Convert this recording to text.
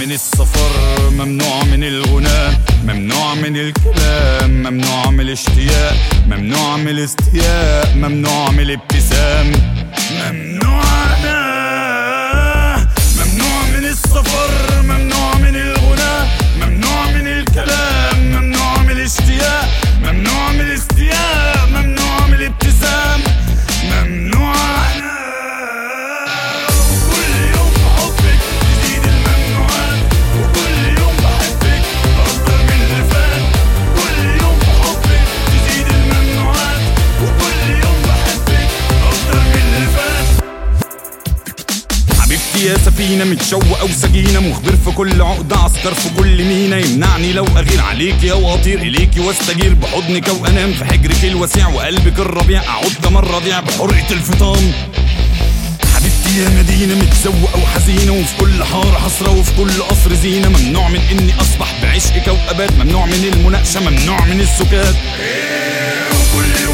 من السفر، ممنوع من الغناء، ممنوع من الكلام، ممنوع من الاشتياق، ممنوع من الاستياء، ممنوع من الابتسام. ممنوع ممنوع من السفر، ممنوع من الغناء، ممنوع من الكلام، ممنوع من الاشتياق، ممنوع من الاستياء، ممنوع من الابتسام. ممنوع كل يوم بحبك تزيد الممنوعات، وكل يوم بحبك أكتر من اللي فات. كل يوم بحبك تزيد الممنوعات، وكل يوم بحبك أكتر من اللي فات. حبيبتي يا سفينة متشوقة وسجينة، مخبر في كل عقدة، عسكر في كل مينا، يمنعني لو أغير عليكي أو أطير إليكي واستجير بحضنك أو أنام في حجرك الوسيع وقلبك الربيع، أعود كمان رضيع بحرقة الفطام. حبيبتي يا مدينة متزوقة وحزينة، وفي كل حارة حسرة وفي كل قصر زينة، ممنوع من إني أصبح بعشقك وأبات، ممنوع من المناقشة، ممنوع من السكات. وكل